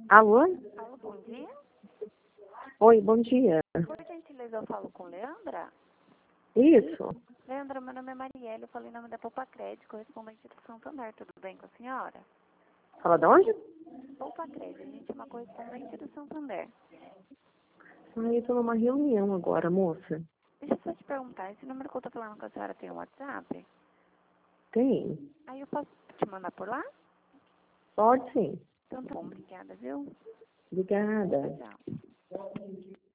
Alô? Alô, bom dia. Oi, bom dia. Por gentileza, eu falo com Leandra. Isso. Leandra, meu nome é Marielle, eu falei em nome da Poupa Crédito, correspondente do Santander, tudo bem com a senhora? Fala de onde? Poupa Crédito, a gente é uma correspondente do Santander. Ah, eu tô numa reunião agora, moça. Deixa eu só te perguntar, esse número que eu tô falando com a senhora tem um WhatsApp? Tem? Aí eu posso te mandar por lá? Pode sim. Então tá bom, obrigada, viu? Obrigada. Tchau.